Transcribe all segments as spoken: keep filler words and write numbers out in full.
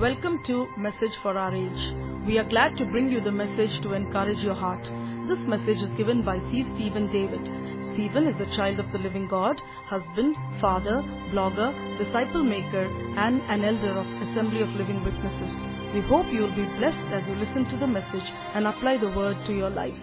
Welcome to Message for Our Age. We are glad to bring you the message to encourage your heart. This message is given by C. Stephen David. Stephen is a child of the living God, husband, father, blogger, disciple maker, and an elder of Assembly of Living Witnesses. We hope you will be blessed as you listen to the message and apply the word to your life.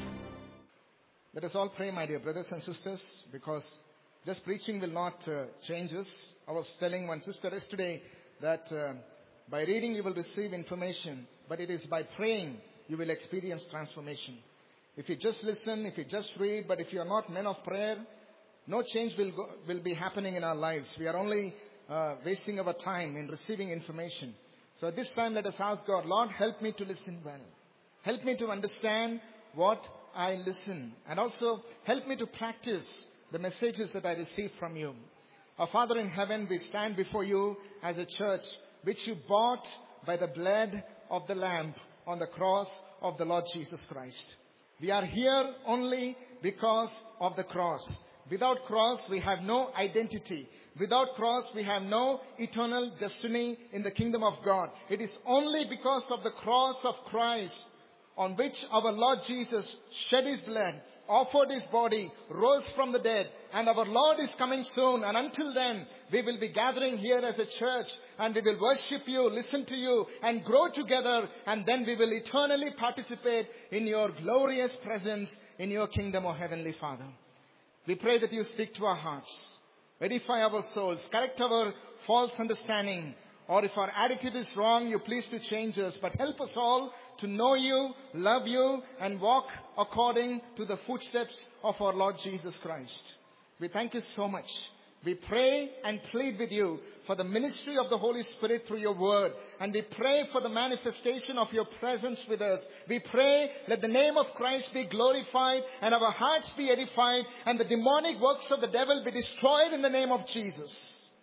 Let us all pray, my dear brothers and sisters, because just preaching will not uh, change us. I was telling one sister yesterday that uh, by reading you will receive information, but it is by praying you will experience transformation. If you just listen, if you just read, but if you are not men of prayer, no change will go, will be happening in our lives. We are only uh, wasting our time in receiving information. So at this time, let us ask God, Lord, help me to listen well. Help me to understand what I listen, and also help me to practice the messages that I receive from you. Our Father in heaven, we stand before you as a church which you bought by the blood of the Lamb on the cross of the Lord Jesus Christ. We are here only because of the cross. Without cross, we have no identity. Without cross, we have no eternal destiny in the kingdom of God. It is only because of the cross of Christ on which our Lord Jesus shed his blood, offered his body, rose from the dead, and our Lord is coming soon. And until then, we will be gathering here as a church, and we will worship you, listen to you, and grow together, and then we will eternally participate in your glorious presence in your kingdom, O Heavenly Father. We pray that you speak to our hearts, edify our souls, correct our false understanding, or if our attitude is wrong, you please to change us, but help us all to know you, love you, and walk according to the footsteps of our Lord Jesus Christ. We thank you so much. We pray and plead with you for the ministry of the Holy Spirit through your word. And we pray for the manifestation of your presence with us. We pray, let the name of Christ be glorified and our hearts be edified and the demonic works of the devil be destroyed in the name of Jesus.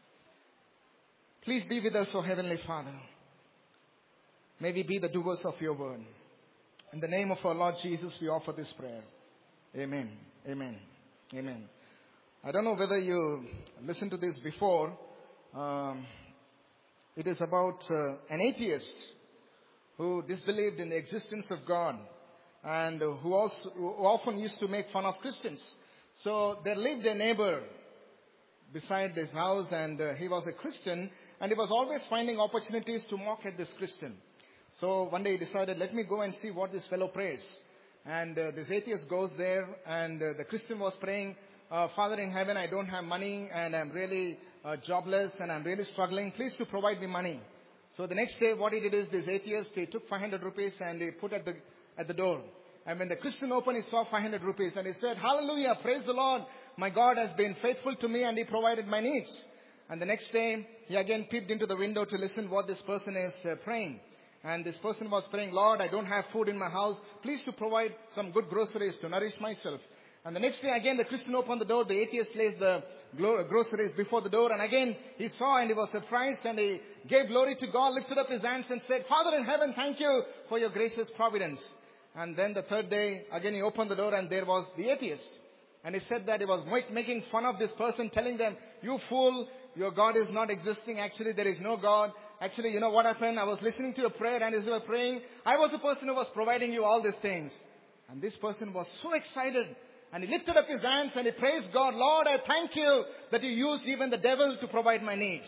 Please be with us, O Heavenly Father. May we be the doers of your word. In the name of our Lord Jesus, we offer this prayer. Amen. Amen. Amen. I don't know whether you listened to this before. Um, it is about uh, an atheist who disbelieved in the existence of God and who, also, who often used to make fun of Christians. So there lived a neighbor beside his house, and uh, he was a Christian, and he was always finding opportunities to mock at this Christian. So one day he decided, let me go and see what this fellow prays. And uh, this atheist goes there, and uh, the Christian was praying, uh, Father in heaven, I don't have money, and I'm really uh, jobless, and I'm really struggling. Please to provide me money. So the next day, what he did is, this atheist, he took five hundred rupees and he put at the at the door. And when the Christian opened, he saw five hundred rupees, and he said, Hallelujah, praise the Lord. My God has been faithful to me, and he provided my needs. And the next day, he again peeped into the window to listen what this person is uh, praying. And this person was praying, Lord, I don't have food in my house. Please to provide some good groceries to nourish myself. And the next day again, the Christian opened the door. The atheist lays the groceries before the door. And again, he saw and he was surprised. And he gave glory to God, lifted up his hands and said, Father in heaven, thank you for your gracious providence. And then the third day, again he opened the door and there was the atheist. And he said that he was making fun of this person, telling them, you fool, your God is not existing. Actually, there is no God. Actually, you know what happened? I was listening to a prayer, and as you were praying, I was the person who was providing you all these things. And this person was so excited. And he lifted up his hands and he praised God. Lord, I thank you that you used even the devil to provide my needs.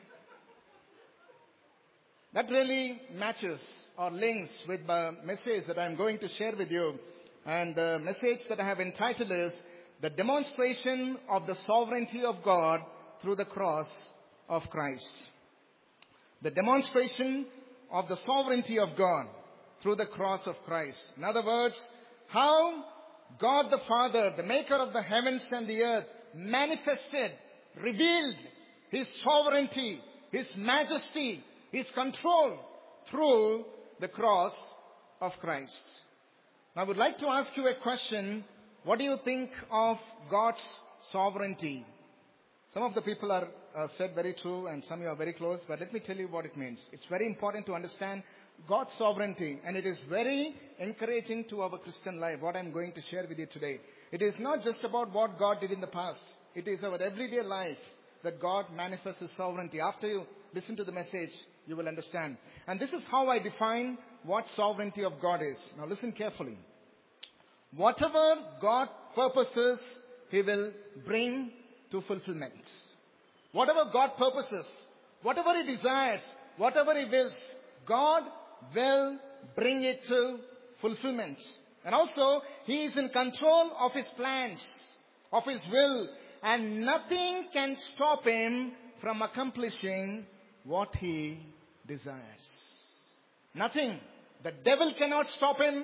That really matches or links with the message that I'm going to share with you. And the message that I have entitled is, The Demonstration of the Sovereignty of God through the Cross of Christ. The demonstration of the sovereignty of God through the cross of Christ. In other words, how God the Father, the maker of the heavens and the earth, manifested, revealed his sovereignty, his majesty, his control through the cross of Christ. Now I would like to ask you a question. What do you think of God's sovereignty? Some of the people are uh, said very true, and some of you are very close, but let me tell you what it means. It's very important to understand God's sovereignty, and it is very encouraging to our Christian life, what I'm going to share with you today. It is not just about what God did in the past. It is our everyday life that God manifests his sovereignty. After you listen to the message, you will understand. And this is how I define what sovereignty of God is. Now listen carefully. Whatever God purposes, He will bring to fulfillment. Whatever God purposes, whatever He desires, whatever He wills, God will bring it to fulfillment. And also, He is in control of His plans, of His will, and nothing can stop Him from accomplishing what He desires. Nothing. The devil cannot stop Him.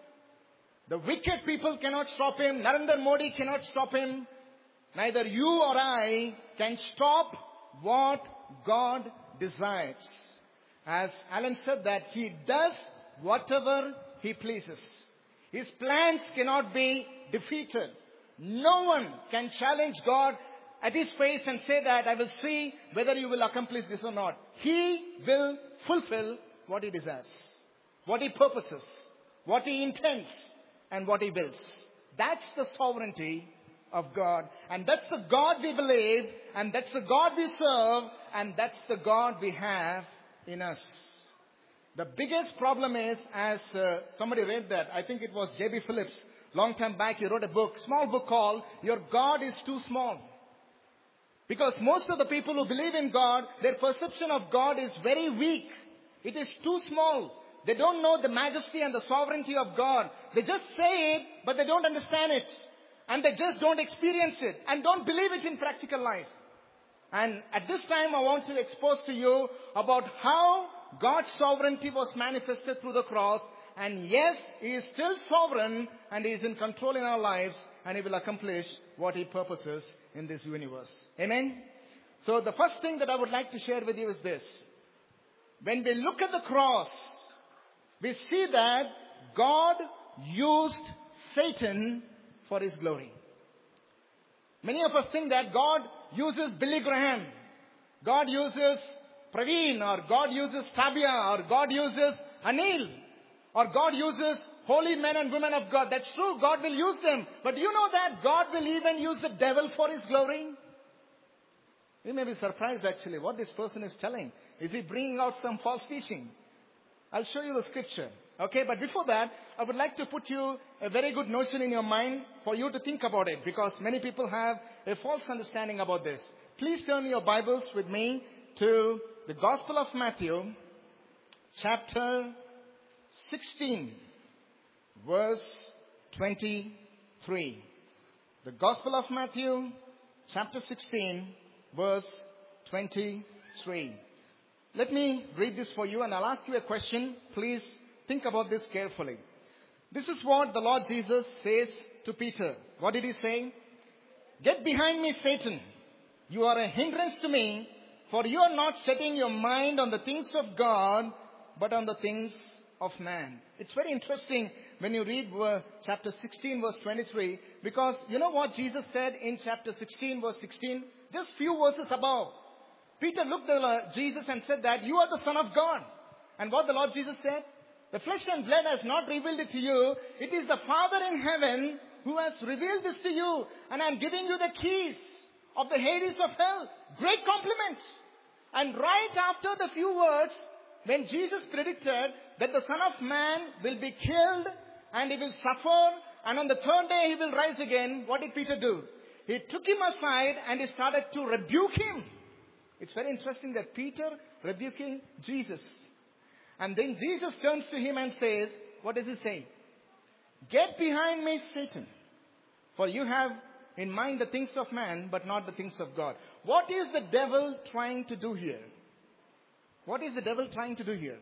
The wicked people cannot stop Him. Narendra Modi cannot stop Him. Neither you or I can stop what God desires. As Alan said that He does whatever He pleases. His plans cannot be defeated. No one can challenge God at His face and say that I will see whether you will accomplish this or not. He will fulfill what He desires, what He purposes, what He intends, and what He wills. That's the sovereignty of God. And that's the God we believe, and that's the God we serve, and that's the God we have in us. The biggest problem is, as uh, somebody read that, I think it was J B Phillips, long time back, he wrote a book, small book called Your God is Too Small. Because most of the people who believe in God, their perception of God is very weak. It is too small. They don't know the majesty and the sovereignty of God. They just say it, but they don't understand it. And they just don't experience it and don't believe it in practical life. And at this time, I want to expose to you about how God's sovereignty was manifested through the cross. And yes, He is still sovereign and He is in control in our lives, and He will accomplish what He purposes in this universe. Amen? So the first thing that I would like to share with you is this. When we look at the cross, we see that God used Satan for His glory. Many of us think that God uses Billy Graham, God uses Praveen, or God uses Fabia, or God uses Anil, or God uses holy men and women of God. That's true, God will use them. But do you know that God will even use the devil for His glory? You may be surprised actually what this person is telling. Is he bringing out some false teaching? I'll show you the scripture. Okay, but before that, I would like to put you a very good notion in your mind for you to think about it, because many people have a false understanding about this. Please turn your Bibles with me to the Gospel of Matthew, chapter sixteen, verse twenty-three. The Gospel of Matthew, chapter sixteen, verse twenty-three. Let me read this for you, and I'll ask you a question. Please think about this carefully. This is what the Lord Jesus says to Peter. What did He say? Get behind me, Satan. You are a hindrance to me, for you are not setting your mind on the things of God, but on the things of man. It's very interesting when you read uh, chapter sixteen, verse twenty-three, because you know what Jesus said in chapter sixteen, verse sixteen? Just few verses above. Peter looked at uh, Jesus and said that you are the Son of God. And what the Lord Jesus said? The flesh and blood has not revealed it to you. It is the Father in heaven who has revealed this to you. And I am giving you the keys of the Hades of hell. Great compliment. And right after the few words, when Jesus predicted that the Son of Man will be killed and He will suffer, and on the third day He will rise again, what did Peter do? He took him aside and he started to rebuke him. It's very interesting that Peter rebuking Jesus. And then Jesus turns to him and says, what does He say? Get behind me, Satan. For you have in mind the things of man, but not the things of God. What is the devil trying to do here? What is the devil trying to do here?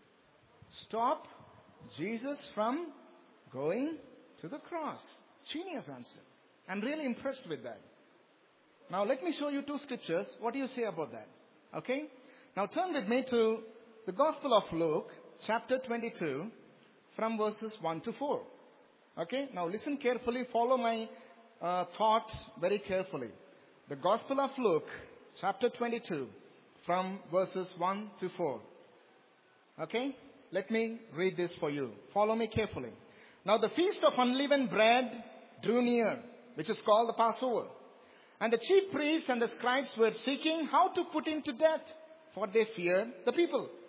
Stop Jesus from going to the cross. Genius answer. I'm really impressed with that. Now let me show you two scriptures. What do you say about that? Okay? Now turn with me to the Gospel of Luke, chapter twenty-two, from verses one to four. Okay? Now listen carefully. Follow my uh, thought very carefully. The Gospel of Luke, chapter twenty-two, from verses one to four. Okay? Let me read this for you. Follow me carefully. Now the feast of unleavened bread drew near, which is called the Passover. And the chief priests and the scribes were seeking how to put Him to death, for they feared the people.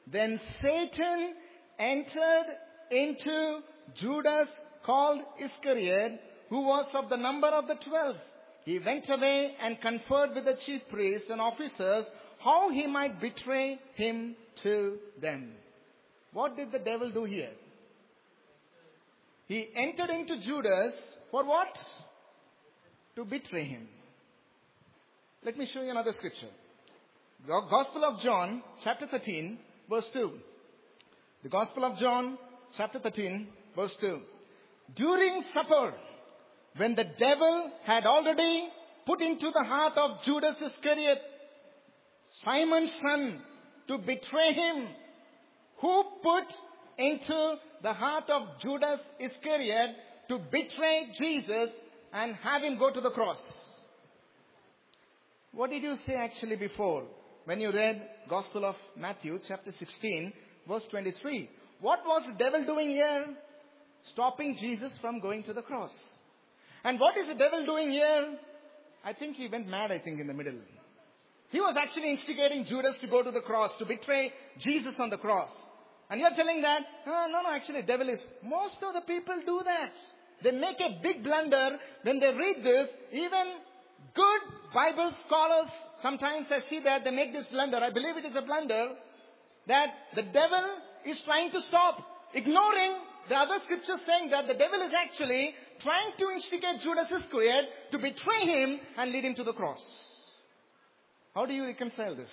Then Satan entered into Judas called Iscariot, who was of the number of the twelve. He went away and conferred with the chief priests and officers how he might betray him to them. What did the devil do here? He entered into Judas for what? To betray him. Let me show you another scripture. The Gospel of John, chapter thirteen, verse two. The Gospel of John, chapter thirteen, verse two. During supper, when the devil had already put into the heart of Judas Iscariot, Simon's son, to betray him, who put into the heart of Judas Iscariot to betray Jesus and have him go to the cross? What did you say actually before when you read Gospel of Matthew chapter sixteen verse twenty-three? What was the devil doing here? Stopping Jesus from going to the cross. And what is the devil doing here? I think he went mad, I think, in the middle. He was actually instigating Judas to go to the cross, to betray Jesus on the cross. And you're telling that, oh, no, no, actually, devil is... Most of the people do that. They make a big blunder when they read this. Even good Bible scholars, sometimes I see that they make this blunder. I believe it is a blunder. That the devil is trying to stop, ignoring the other scriptures saying that the devil is actually trying to instigate Judas Iscariot to betray him and lead him to the cross. How do you reconcile this?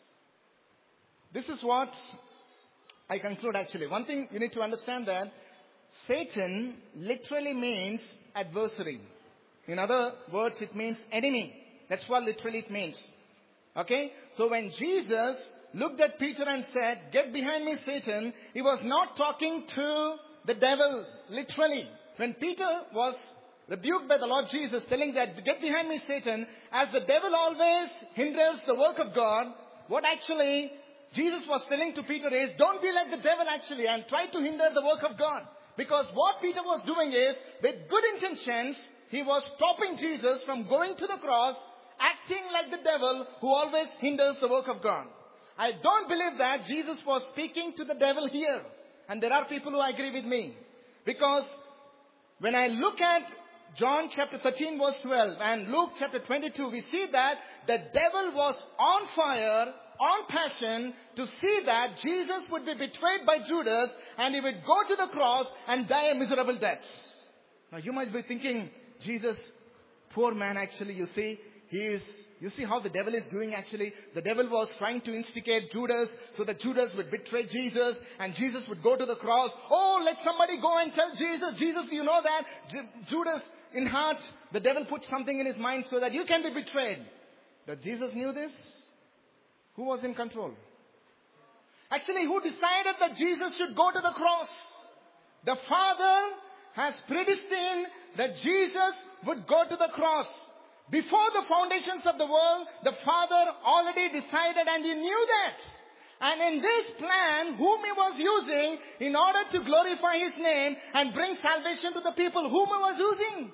This is what I conclude actually. One thing you need to understand, that Satan literally means adversary. In other words, it means enemy. That's what literally it means. Okay? So when Jesus looked at Peter and said, "Get behind me, Satan," he was not talking to the devil literally. When Peter was rebuked by the Lord Jesus, telling that, "Get behind me, Satan," as the devil always hinders the work of God, what actually Jesus was telling to Peter is, don't be like the devil actually and try to hinder the work of God. Because what Peter was doing is, with good intentions, he was stopping Jesus from going to the cross, acting like the devil who always hinders the work of God. I don't believe that Jesus was speaking to the devil here. And there are people who agree with me. Because when I look at John chapter thirteen verse twelve and Luke chapter twenty-two, we see that the devil was on fire, on passion, to see that Jesus would be betrayed by Judas and he would go to the cross and die a miserable death. Now you might be thinking, Jesus, poor man actually, you see, he is, you see how the devil is doing actually? The devil was trying to instigate Judas so that Judas would betray Jesus and Jesus would go to the cross. Oh, let somebody go and tell Jesus, Jesus, you know that J- Judas in heart, the devil put something in his mind so that you can be betrayed. That Jesus knew this? Who was in control? Actually, who decided that Jesus should go to the cross? The Father has predestined that Jesus would go to the cross. Before the foundations of the world, the Father already decided, and He knew that. And in this plan, whom He was using in order to glorify His name and bring salvation to the people, whom He was using?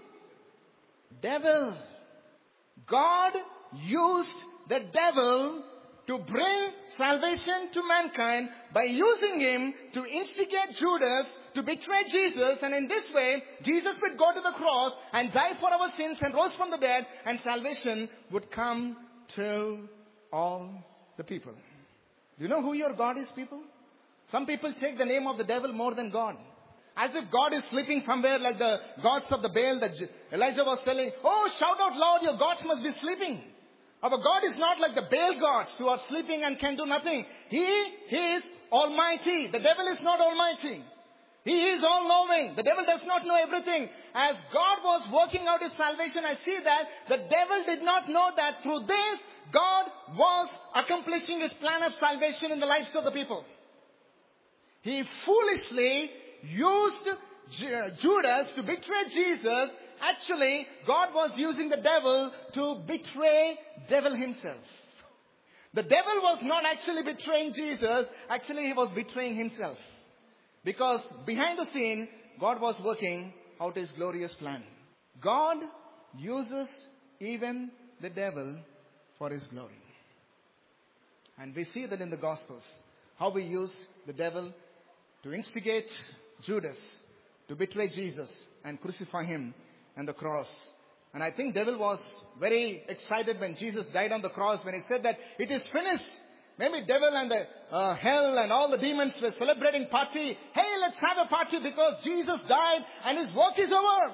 Devil. God used the devil to bring salvation to mankind by using him to instigate Judas to betray Jesus. And in this way, Jesus would go to the cross and die for our sins and rose from the dead, and salvation would come to all the people. Do you know who your God is, people? Some people take the name of the devil more than God. As if God is sleeping somewhere like the gods of the Baal that Elijah was telling. Oh, shout out loud, your gods must be sleeping. Our God is not like the Baal gods who are sleeping and can do nothing. He is almighty. The devil is not almighty. He is all-knowing. The devil does not know everything. As God was working out His salvation, I see that the devil did not know that through this, God was accomplishing His plan of salvation in the lives of the people. He foolishly used Judas to betray Jesus. Actually, God was using the devil to betray devil himself. The devil was not actually betraying Jesus. Actually, he was betraying himself. Because behind the scene, God was working out His glorious plan. God uses even the devil for His glory. And we see that in the Gospels. how we use the devil to instigate Judas to betray Jesus and crucify him on the cross. And I think devil was very excited when Jesus died on the cross, when he said that it is finished. Maybe devil and the uh, hell and all the demons were celebrating party. Hey, let's have a party because Jesus died and his work is over.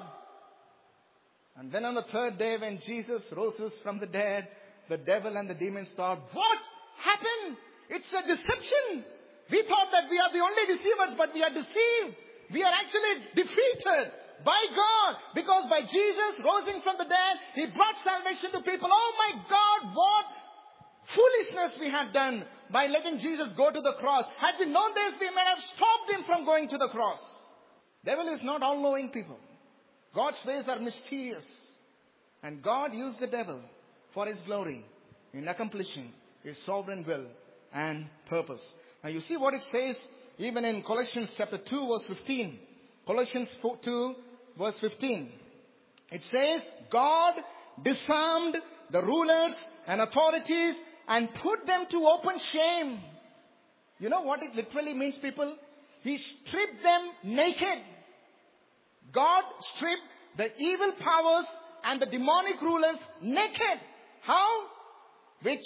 And then on the third day when Jesus rose from the dead, the devil and the demons thought, what happened? It's a deception. We thought that we are the only deceivers, but we are deceived. We are actually defeated by God, because by Jesus rising from the dead, he brought salvation to people. Oh my God, what foolishness we had done by letting Jesus go to the cross. Had we known this, we may have stopped him from going to the cross. Devil is not all-knowing, people. God's ways are mysterious. And God used the devil for his glory in accomplishing his sovereign will and purpose. Now you see what it says even in Colossians chapter two verse fifteen. Colossians two verse fifteen. It says, God disarmed the rulers and authorities and put them to open shame. You know what it literally means, people? He stripped them naked. God stripped the evil powers and the demonic rulers naked. How? Which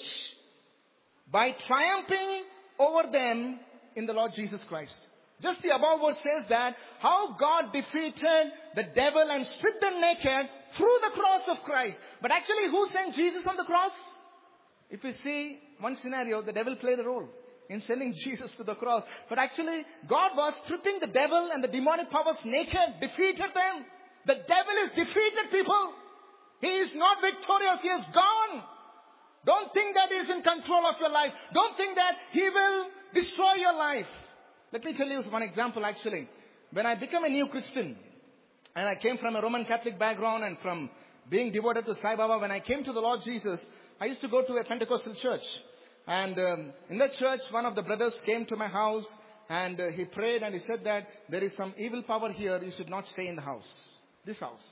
by triumphing over them in the Lord Jesus Christ. Just the above word says that how God defeated the devil and stripped them naked through the cross of Christ. But actually, who sent Jesus on the cross? If you see one scenario, the devil played a role in sending Jesus to the cross. But actually, God was stripping the devil and the demonic powers naked, defeated them. The devil is defeated, people. He is not victorious. He is gone. Don't think that he is in control of your life. Don't think that he will destroy your life. Let me tell you one example actually. When I became a new Christian, and I came from a Roman Catholic background and from being devoted to Sai Baba, when I came to the Lord Jesus, I used to go to a Pentecostal church. And um, in that church, one of the brothers came to my house and uh, he prayed and he said that there is some evil power here. You should not stay in the house, this house.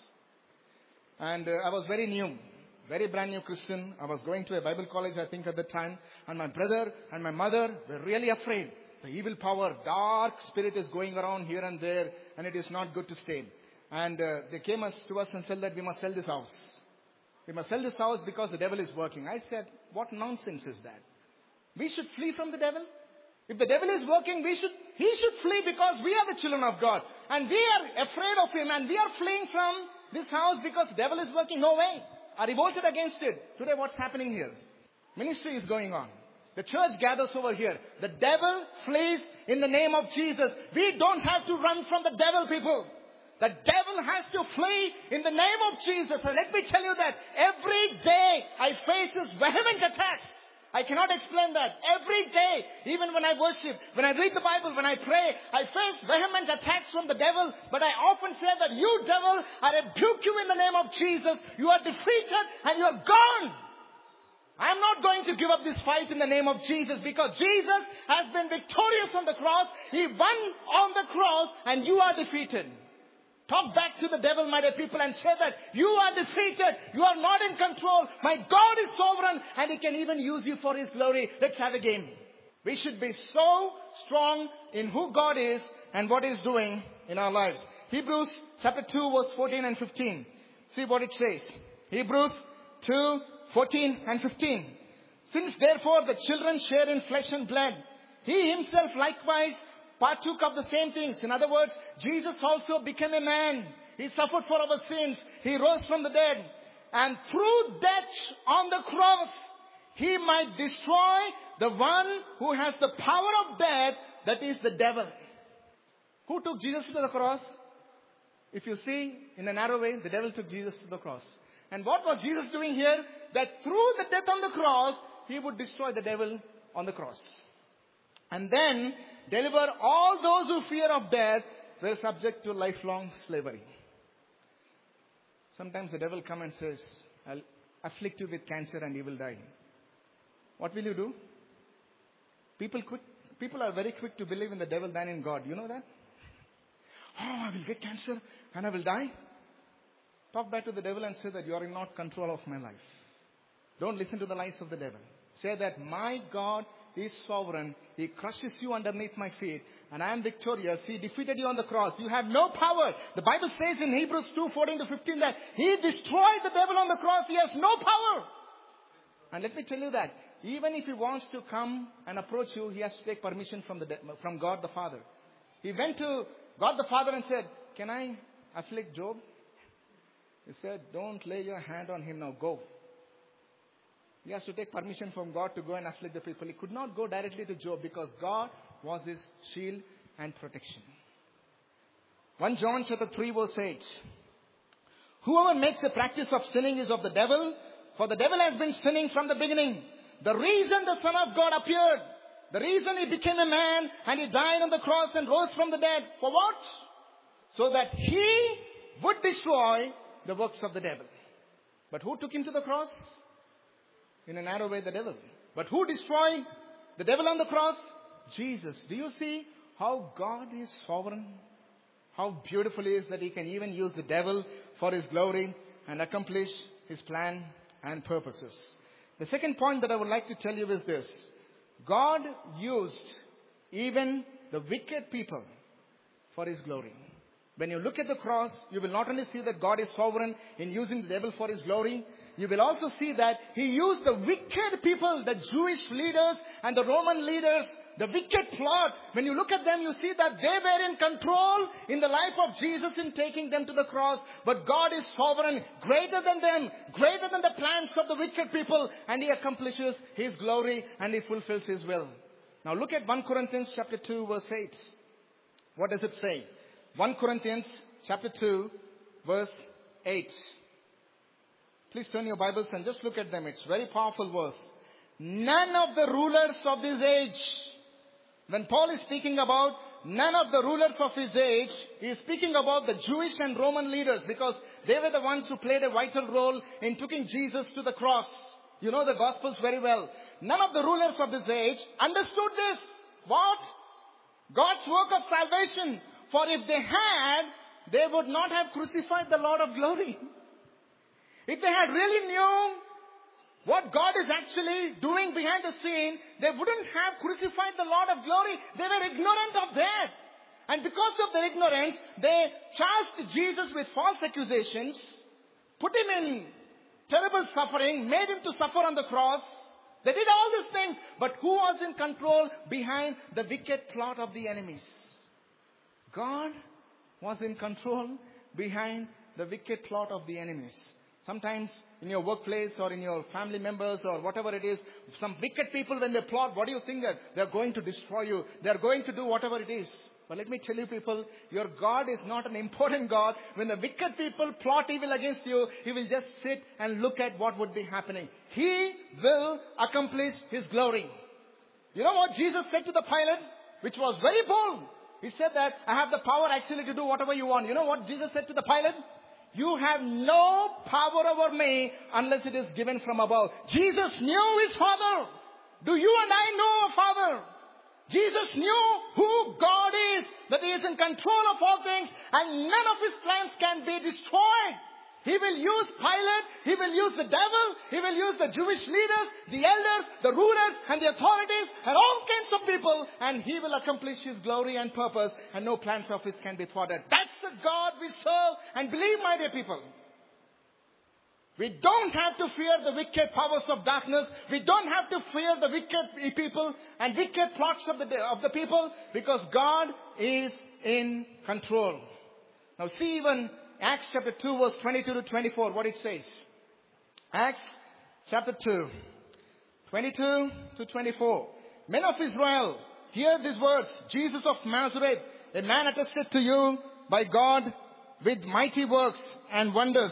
And uh, I was very new, very brand new Christian. I was going to a Bible college, I think, at the time. And my brother and my mother were really afraid. The evil power, dark spirit is going around here and there, and it is not good to stay. And uh, they came us, to us and said that we must sell this house. We must sell this house because the devil is working. I said, what nonsense is that? We should flee from the devil. If the devil is working, we should, he should flee because we are the children of God. And we are afraid of him and we are fleeing from this house because the devil is working. No way. I revolted against it. Today what's happening here? Ministry is going on. The church gathers over here. The devil flees in the name of Jesus. We don't have to run from the devil, people. The devil has to flee in the name of Jesus. And let me tell you that every day I face this vehement attacks. I cannot explain that. Every day, even when I worship, when I read the Bible, when I pray, I face vehement attacks from the devil. But I often say that you devil, I rebuke you in the name of Jesus. You are defeated and you are gone. I am not going to give up this fight in the name of Jesus, because Jesus has been victorious on the cross. He won on the cross and you are defeated. Talk back to the devil, my dear people, and say that you are defeated. You are not in control. My God is sovereign and he can even use you for his glory. Let's have a game. We should be so strong in who God is and what he is doing in our lives. Hebrews chapter two verse fourteen and fifteen. See what it says. Hebrews two fourteen and fifteen. Since therefore the children share in flesh and blood, he himself likewise partook of the same things. In other words, Jesus also became a man. He suffered for our sins. He rose from the dead. And through death on the cross, he might destroy the one who has the power of death, that is the devil. Who took Jesus to the cross? If you see, in a narrow way, the devil took Jesus to the cross. And what was Jesus doing here? That through the death on the cross, he would destroy the devil on the cross. And then deliver all those who fear of death were subject to lifelong slavery. Sometimes the devil comes and says, I'll afflict you with cancer and you will die. What will you do? People quick, people are very quick to believe in the devil than in God. You know that? Oh, I will get cancer and I will die. Talk back to the devil and say that you are in not control of my life. Don't listen to the lies of the devil. Say that my God is sovereign. He crushes you underneath my feet. And I am victorious. He defeated you on the cross. You have no power. The Bible says in Hebrews two, fourteen to fifteen that He destroyed the devil on the cross. He has no power. And let me tell you that even if He wants to come and approach you, He has to take permission from the de- from God the Father. He went to God the Father and said, can I afflict Job? He said, don't lay your hand on him now, go. He has to take permission from God to go and afflict the people. He could not go directly to Job because God was his shield and protection. First John chapter three verse eight. Whoever makes a practice of sinning is of the devil, for the devil has been sinning from the beginning. The reason the Son of God appeared, the reason He became a man and He died on the cross and rose from the dead, for what? So that He would destroy the works of the devil. But who took Him to the cross? In a narrow way, the devil. But who destroyed the devil on the cross? Jesus. Do you see how God is sovereign? How beautiful it is that He can even use the devil for His glory and accomplish His plan and purposes. The second point that I would like to tell you is this. God used even the wicked people for His glory. When you look at the cross, you will not only see that God is sovereign in using the devil for His glory, you will also see that He used the wicked people, the Jewish leaders and the Roman leaders, the wicked plot. When you look at them, you see that they were in control in the life of Jesus in taking them to the cross. But God is sovereign, greater than them, greater than the plans of the wicked people. And He accomplishes His glory and He fulfills His will. Now look at First Corinthians chapter two verse eight. What does it say? First Corinthians chapter two verse eight. Please turn your Bibles and just look at them. It's a very powerful verse. None of the rulers of this age. When Paul is speaking about none of the rulers of his age, he is speaking about the Jewish and Roman leaders because they were the ones who played a vital role in taking Jesus to the cross. You know the Gospels very well. None of the rulers of this age understood this. What? God's work of salvation. For if they had, they would not have crucified the Lord of glory. If they had really knew what God is actually doing behind the scene, they wouldn't have crucified the Lord of glory. They were ignorant of that. And because of their ignorance, they charged Jesus with false accusations, put Him in terrible suffering, made Him to suffer on the cross. They did all these things. But who was in control behind the wicked plot of the enemies? God was in control behind the wicked plot of the enemies. Sometimes in your workplace or in your family members or whatever it is, some wicked people when they plot, what do you think that they're going to destroy you? They're going to do whatever it is. But let me tell you people, your God is not an important God. When the wicked people plot evil against you, He will just sit and look at what would be happening. He will accomplish His glory. You know what Jesus said to the Pilate, which was very bold. He said that I have the power actually to do whatever you want. You know what Jesus said to the Pilate? You have no power over me unless it is given from above. Jesus knew His Father. Do you and I know a Father? Jesus knew who God is, that He is in control of all things, and none of His plans can be destroyed. He will use Pilate, He will use the devil, He will use the Jewish leaders, the elders, the rulers, and the authorities, and all kinds of people, and He will accomplish His glory and purpose, and no plans of His can be thwarted. That's the God we serve, and believe, my dear people, we don't have to fear the wicked powers of darkness. We don't have to fear the wicked people and wicked plots of the, of the people, because God is in control. Now see even Acts chapter two verse twenty-two to twenty-four, what it says. Acts chapter two, twenty-two to twenty-four. Men of Israel, hear these words. Jesus of Nazareth, a man attested to you by God with mighty works and wonders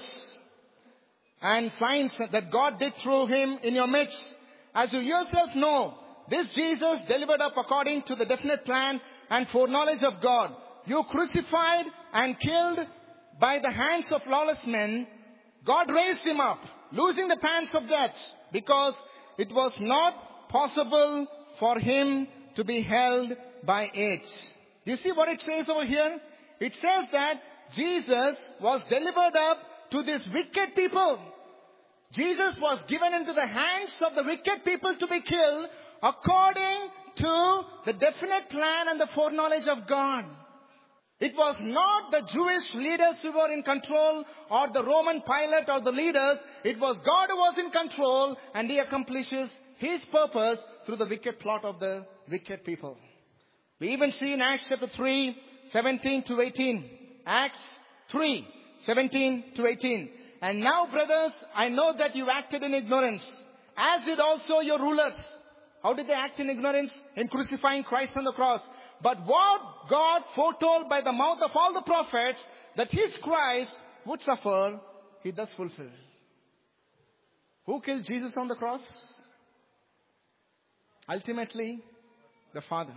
and signs that God did through Him in your midst. As you yourself know, this Jesus delivered up according to the definite plan and foreknowledge of God. You crucified and killed by the hands of lawless men. God raised Him up, losing the pangs of death, because it was not possible for Him to be held by it. Do you see what it says over here? It says that Jesus was delivered up to these wicked people. Jesus was given into the hands of the wicked people to be killed, according to the definite plan and the foreknowledge of God. It was not the Jewish leaders who were in control, or the Roman Pilate or the leaders. It was God who was in control, and He accomplishes His purpose through the wicked plot of the wicked people. We even see in Acts chapter three, seventeen to eighteen. Acts three, seventeen to eighteen. And now, brothers, I know that you acted in ignorance, as did also your rulers. How did they act in ignorance? In crucifying Christ on the cross. But what God foretold by the mouth of all the prophets, that His Christ would suffer, He does fulfill. Who killed Jesus on the cross? Ultimately, the Father.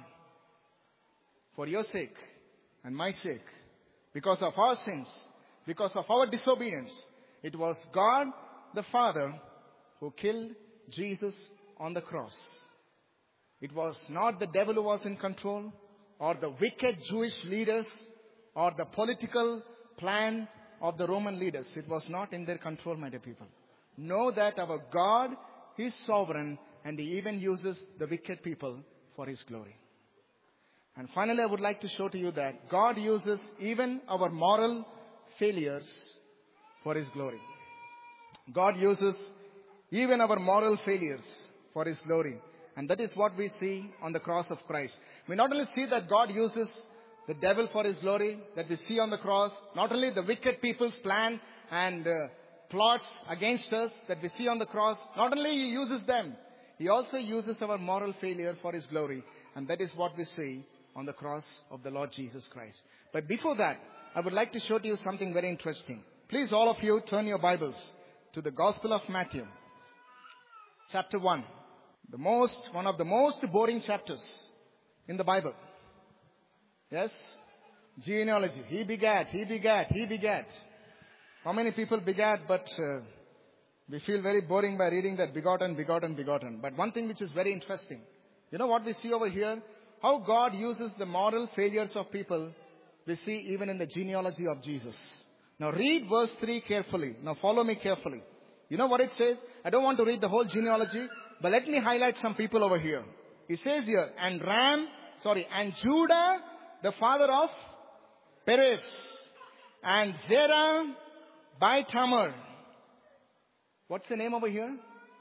For your sake and my sake, because of our sins, because of our disobedience, it was God the Father who killed Jesus on the cross. It was not the devil who was in control, or the wicked Jewish leaders, or the political plan of the Roman leaders. It was not in their control, my dear people. Know that our God is sovereign, and He even uses the wicked people for His glory. And finally, I would like to show to you that God uses even our moral failures for His glory. God uses even our moral failures for His glory. And that is what we see on the cross of Christ. We not only see that God uses the devil for His glory, that we see on the cross, not only the wicked people's plan and uh, plots against us that we see on the cross, not only He uses them, He also uses our moral failure for His glory. And that is what we see on the cross of the Lord Jesus Christ. But before that, I would like to show to you something very interesting. Please, all of you, turn your Bibles to the Gospel of Matthew, chapter one. The most, one of the most boring chapters in the Bible. Yes? Genealogy. He begat, he begat, he begat. How many people begat, but uh, we feel very boring by reading that begotten, begotten, begotten. But one thing which is very interesting. You know what we see over here? How God uses the moral failures of people, we see even in the genealogy of Jesus. Now read verse three carefully. Now follow me carefully. You know what it says? I don't want to read the whole genealogy, but let me highlight some people over here. It says here, and Ram, sorry, and Judah, the father of Perez, and Zerah by Tamar. What's the name over here?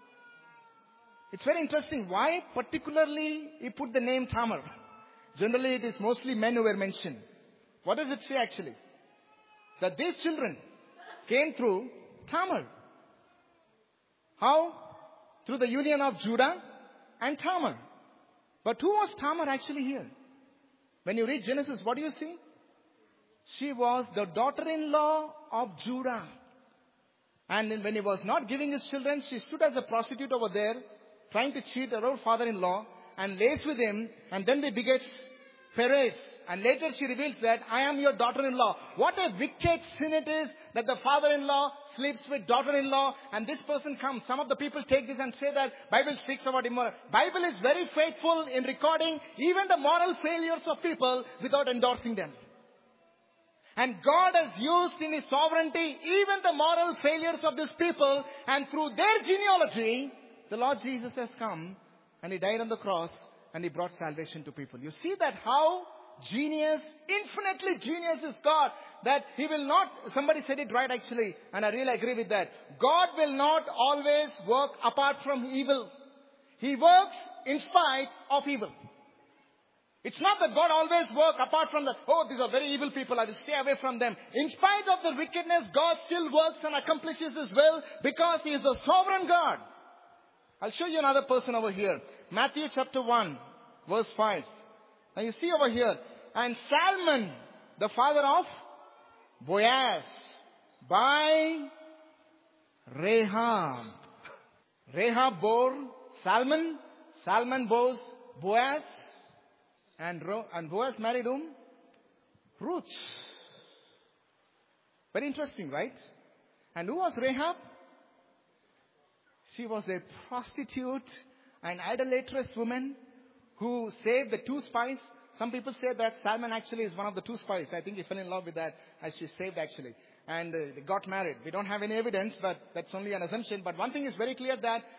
It's very interesting. Why particularly he put the name Tamar? Generally it is mostly men who were mentioned. What does it say actually? That these children came through Tamar. How? Through the union of Judah and Tamar. But who was Tamar actually here? When you read Genesis, what do you see? She was the daughter-in-law of Judah. And when he was not giving his children, she stood as a prostitute over there, trying to cheat her own father-in-law, and lays with him, and then they beget Perez. And later she reveals that, I am your daughter-in-law. What a wicked sin it is that the father-in-law sleeps with daughter-in-law, and this person comes. Some of the people take this and say that Bible speaks about immoral. Bible is very faithful in recording even the moral failures of people without endorsing them. And God has used in His sovereignty even the moral failures of these people, and through their genealogy, the Lord Jesus has come and He died on the cross and He brought salvation to people. You see that how genius, infinitely genius is God, that He will not, somebody said it right actually, and I really agree with that. God will not always work apart from evil. He works in spite of evil. It's not that God always works apart from the, oh, these are very evil people, I will stay away from them. In spite of the wickedness, God still works and accomplishes His will because He is the sovereign God. I'll show you another person over here. Matthew chapter one, verse five. Now you see over here, and Salmon, the father of Boaz, by Rahab. Rahab bore Salmon, Salmon bore Boaz, and, Ro- and Boaz married whom? Ruth. Very interesting, right? And who was Rahab? She was a prostitute, an idolatrous woman who saved the two spies. Some people say that Salmon actually is one of the two spies. I think he fell in love with that as she saved actually. And uh, they got married. We don't have any evidence, but that's only an assumption. But one thing is very clear, that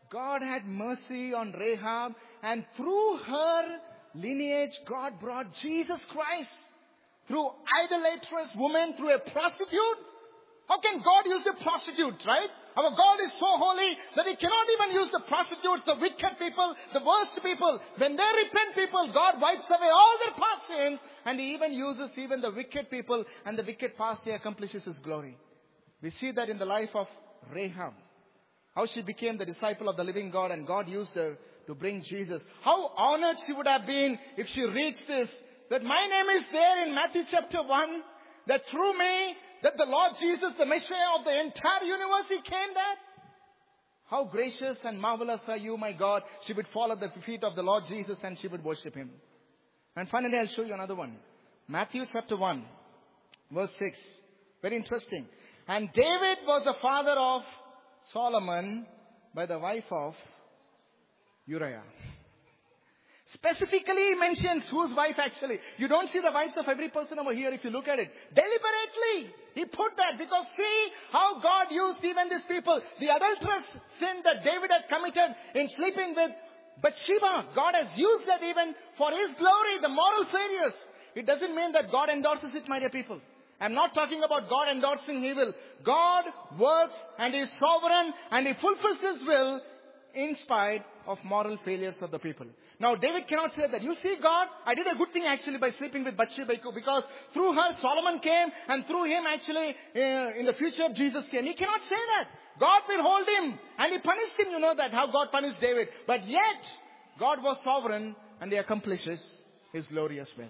God had mercy on Rahab, and through her lineage, God brought Jesus Christ. Through idolatrous woman, through a prostitute. How can God use a prostitute, right? Our God is so holy that He cannot even use the prostitutes, the wicked people, the worst people. When they repent people, God wipes away all their past sins, and He even uses even the wicked people, and the wicked past, He accomplishes His glory. We see that in the life of Rahab. How she became the disciple of the living God, and God used her to bring Jesus. How honored she would have been if she reached this. That my name is there in Matthew chapter one. That through me, that the Lord Jesus, the Messiah of the entire universe, He came there. How gracious and marvelous are you, my God. She would fall at the feet of the Lord Jesus and she would worship Him. And finally, I'll show you another one. Matthew chapter one, verse six. Very interesting. And David was the father of Solomon by the wife of Uriah. Specifically he mentions whose wife actually. You don't see the wives of every person over here if you look at it. Deliberately he put that because see how God used even these people. The adulterous sin that David had committed in sleeping with Bathsheba. God has used that even for His glory, the moral failures. It doesn't mean that God endorses it, my dear people. I'm not talking about God endorsing evil. God works and He is sovereign and He fulfills His will in spite of moral failures of the people. Now David cannot say that. You see God, I did a good thing actually by sleeping with Bathsheba because through her Solomon came and through him actually uh, in the future Jesus came. He cannot say that. God will hold him and He punished him. You know that how God punished David. But yet God was sovereign and He accomplishes His glory as well.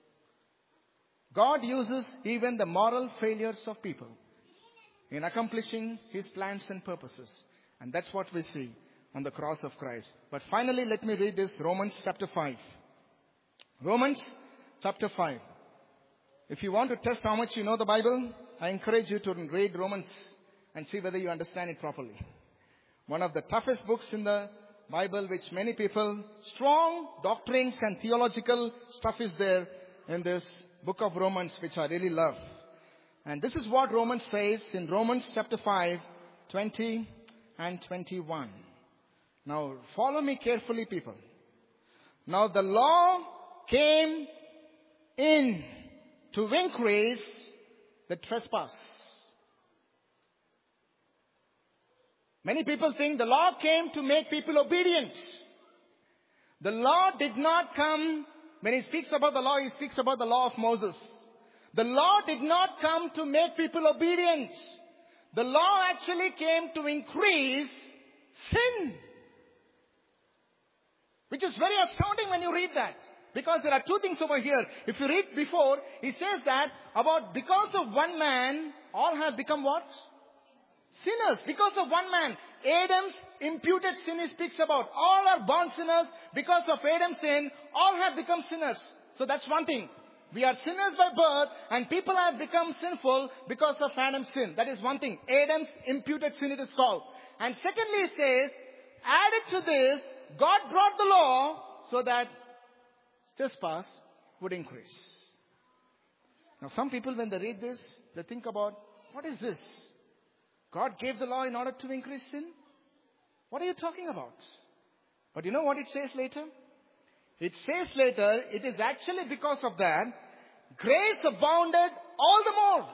God uses even the moral failures of people in accomplishing His plans and purposes. And that's what we see on the cross of Christ. But finally, let me read this, Romans chapter five. Romans chapter five. If you want to test how much you know the Bible, I encourage you to read Romans and see whether you understand it properly. One of the toughest books in the Bible, which many people, strong doctrines and theological stuff is there in this book of Romans, which I really love. And this is what Romans says in Romans chapter five, twenty and twenty-one. Now, follow me carefully, people. Now, the law came in to increase the trespass. Many people think the law came to make people obedient. The law did not come, when He speaks about the law, He speaks about the law of Moses. The law did not come to make people obedient. The law actually came to increase sin. Which is very astounding when you read that. Because there are two things over here. If you read before, it says that about because of one man, all have become what? Sinners. Because of one man. Adam's imputed sin he speaks about. All are born sinners. Because of Adam's sin, all have become sinners. So that's one thing. We are sinners by birth and people have become sinful because of Adam's sin. That is one thing. Adam's imputed sin it is called. And secondly it says, added to this, God brought the law so that trespass would increase. Now some people when they read this, they think about, what is this? God gave the law in order to increase sin? What are you talking about? But you know what it says later? It says later, it is actually because of that, grace abounded all the more.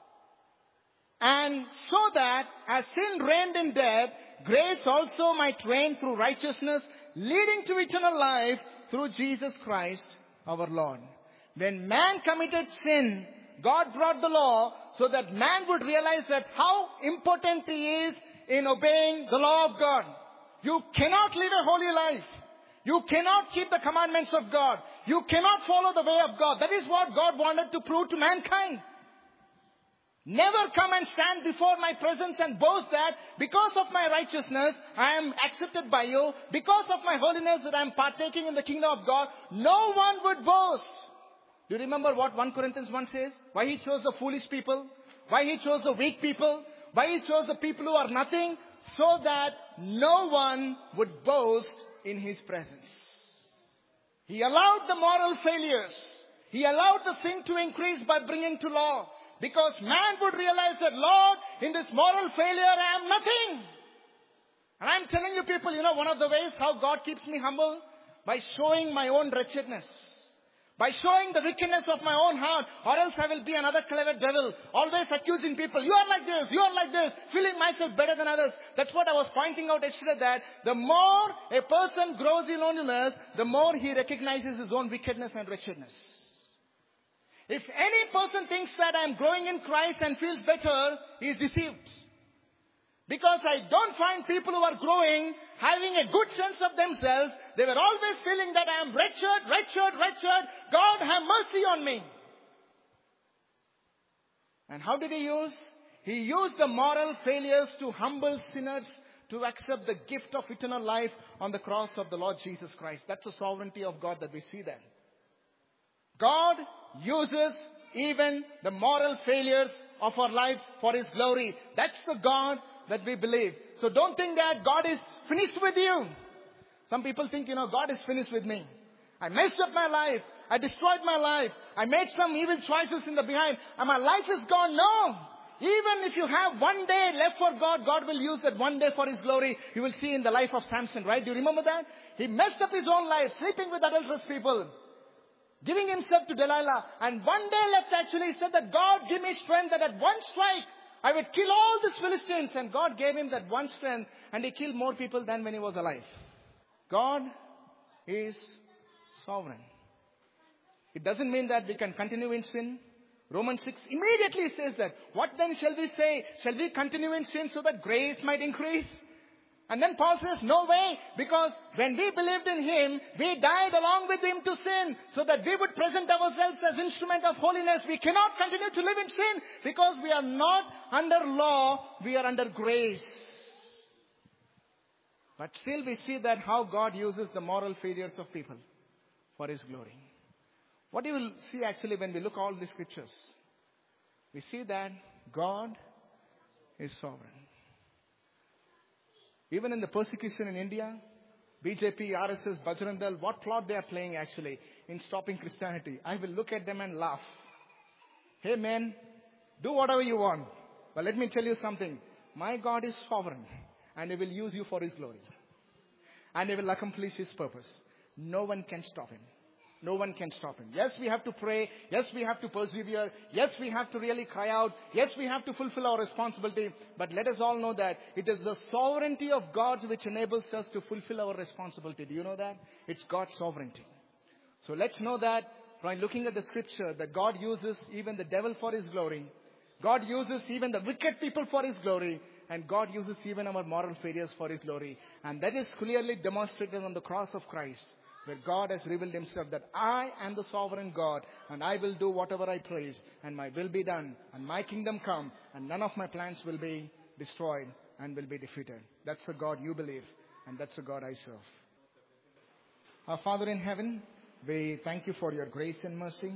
And so that as sin reigned in death, grace also might reign through righteousness, leading to eternal life through Jesus Christ our Lord. When man committed sin, God brought the law so that man would realize that how important he is in obeying the law of God. You cannot live a holy life. You cannot keep the commandments of God. You cannot follow the way of God. That is what God wanted to prove to mankind. Never come and stand before my presence and boast that because of my righteousness I am accepted by you. Because of my holiness that I am partaking in the kingdom of God. No one would boast. Do you remember what First Corinthians one says? Why He chose the foolish people? Why He chose the weak people? Why He chose the people who are nothing? So that no one would boast in His presence. He allowed the moral failures. He allowed the sin to increase by bringing to law. Because man would realize that, Lord, in this moral failure I am nothing. And I am telling you people, you know, one of the ways how God keeps me humble? By showing my own wretchedness. By showing the wickedness of my own heart, or else I will be another clever devil, always accusing people. You are like this, you are like this, feeling myself better than others. That's what I was pointing out yesterday, that the more a person grows in loneliness, the more he recognizes his own wickedness and wretchedness. If any person thinks that I am growing in Christ and feels better, he is deceived. Because I don't find people who are growing having a good sense of themselves. They were always feeling that I am wretched, wretched, wretched. God have mercy on me. And how did he use? He used the moral failures to humble sinners to accept the gift of eternal life on the cross of the Lord Jesus Christ. That's the sovereignty of God that we see there. God uses even the moral failures of our lives for his glory. That's the God that we believe. So don't think that God is finished with you. Some people think, you know, God is finished with me. I messed up my life. I destroyed my life. I made some evil choices in the behind, and my life is gone. No. Even if you have one day left for God, God will use that one day for his glory. You will see in the life of Samson, right? Do you remember that? He messed up his own life, sleeping with adulterous people, giving himself to Delilah. And one day left, actually, he said that God give me strength that at one strike, I would kill all these Philistines. And God gave him that one strength, and he killed more people than when he was alive. God is sovereign. It doesn't mean that we can continue in sin. Romans six immediately says that. What then shall we say? Shall we continue in sin so that grace might increase? And then Paul says, no way, because when we believed in him, we died along with him to sin, so that we would present ourselves as instrument of holiness. We cannot continue to live in sin, because we are not under law, we are under grace. But still we see that how God uses the moral failures of people for his glory. What you will see actually when we look all the scriptures, we see that God is sovereign. Even in the persecution in India, B J P, R S S, Bajrang Dal, what plot they are playing actually in stopping Christianity? I will look at them and laugh. Hey man, do whatever you want. But let me tell you something. My God is sovereign, and he will use you for his glory. And he will accomplish his purpose. No one can stop him. No one can stop him. Yes, we have to pray. Yes, we have to persevere. Yes, we have to really cry out. Yes, we have to fulfill our responsibility. But let us all know that it is the sovereignty of God which enables us to fulfill our responsibility. Do you know that? It's God's sovereignty. So let's know that by looking at the scripture, that God uses even the devil for his glory. God uses even the wicked people for his glory. And God uses even our moral failures for his glory. And that is clearly demonstrated on the cross of Christ, where God has revealed himself that I am the sovereign God, and I will do whatever I please, and my will be done, and my kingdom come, and none of my plans will be destroyed and will be defeated. That's the God you believe, and that's the God I serve. Our Father in heaven, we thank you for your grace and mercy.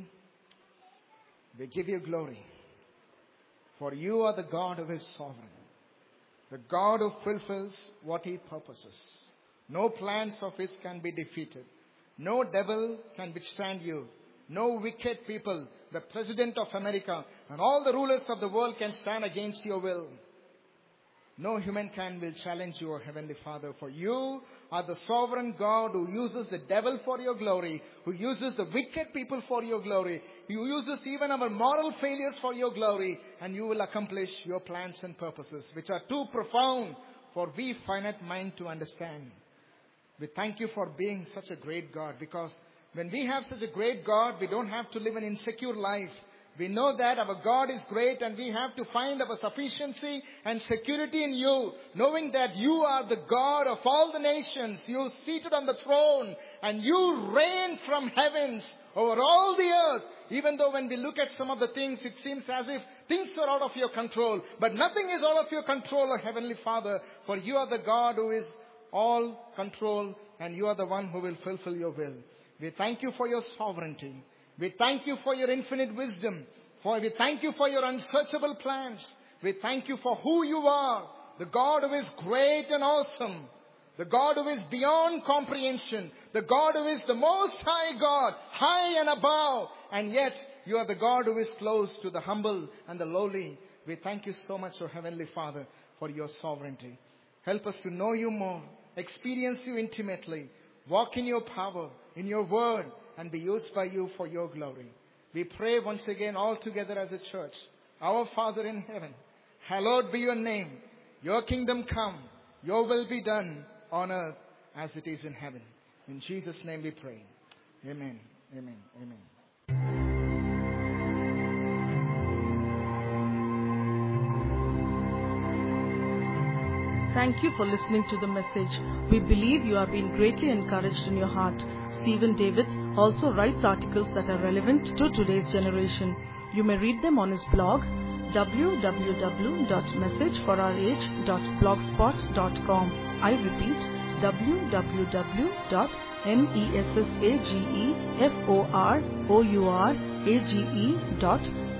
We give you glory, for you are the God who is sovereign, the God who fulfills what he purposes. No plans of his can be defeated. No devil can withstand you. No wicked people, the President of America and all the rulers of the world can stand against your will. No human can will challenge you, O Heavenly Father, for you are the sovereign God who uses the devil for your glory, who uses the wicked people for your glory, who uses even our moral failures for your glory, and you will accomplish your plans and purposes, which are too profound for we finite mind to understand. We thank you for being such a great God, because when we have such a great God, we don't have to live an insecure life. We know that our God is great, and we have to find our sufficiency and security in you, knowing that you are the God of all the nations. You are seated on the throne, and you reign from heavens over all the earth. Even though when we look at some of the things, it seems as if things are out of your control. But nothing is out of your control, O Heavenly Father, for you are the God who is all control, and you are the one who will fulfill your will. We thank you for your sovereignty. We thank you for your infinite wisdom. For we thank you for your unsearchable plans. We thank you for who you are, the God who is great and awesome, the God who is beyond comprehension, the God who is the most high God, high and above, and yet you are the God who is close to the humble and the lowly. We thank you so much, O Heavenly Father, for your sovereignty. Help us to know you more, experience you intimately, walk in your power, in your word, and be used by you for your glory. We pray once again all together as a church. Our Father in heaven, hallowed be your name. Your kingdom come, your will be done on earth as it is in heaven. In Jesus' name we pray. Amen, amen, amen. Thank you for listening to the message. We believe you have been greatly encouraged in your heart. Stephen David also writes articles that are relevant to today's generation. You may read them on his blog, w w w dot message for our age dot blogspot dot com. I repeat, w w w dot messageforage dot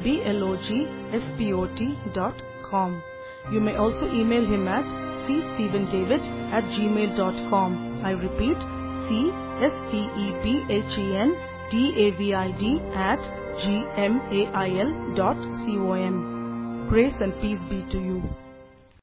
blogspot dot com. You may also email him at c stephen david at gmail dot com. I repeat, c s t e p h e n d a v i d at gmail dot com. Grace and peace be to you.